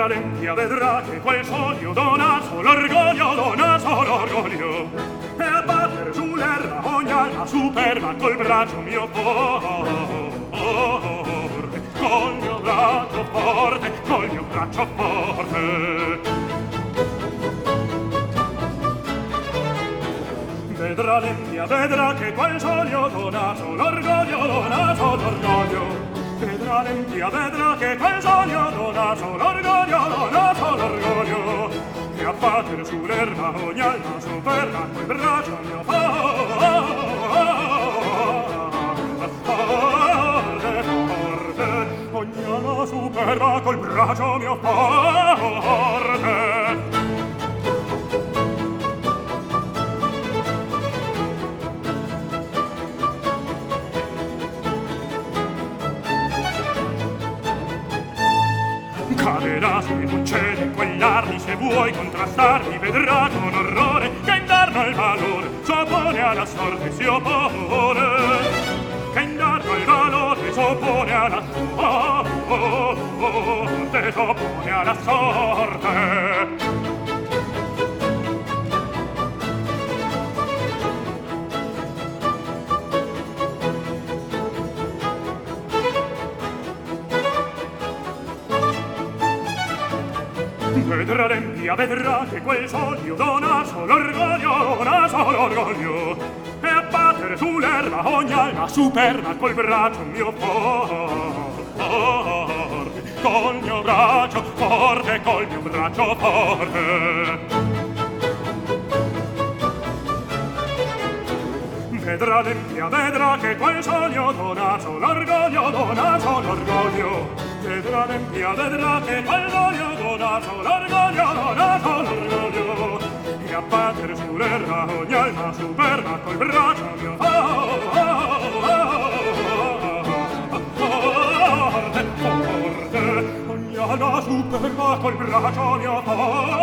Vedrà l'empia, vedrà che quel sogno dona solo orgoglio, e a batter sull'erba ogni alma superba col braccio mio forte, col mio braccio forte, col mio braccio forte. Vedrà l'empia, vedrà che quel sogno dona solo orgoglio, vedrà l'empia, vedrà che quel sogno dona solo orgoglio, e a batter sull'erba ogni alma superba col braccio mio forte, ogni alma superba col braccio mio forte. Caderà se non cede quell'armi, se vuoi contrastarmi vedrà con orrore che indarno al valore s'oppone alla sorte, si oppone, che indarno al valore s'oppone alla sorte, s'oppone alla sorte. Vedrà l'empia, vedrà che quel sogno dona solo orgoglio, e a battere sull'erba ogni alma superba col braccio mio forte, col mio braccio forte, col mio braccio forte. Vedrà l'empia, vedrà che quel sogno dona solo orgoglio, vedrà l'empia, vedrà che quel sogno dona solo orgoglio, e a battere sull'erba ogni alma superba col braccio mio forte, forte, ogni alma superba col braccio mio forte.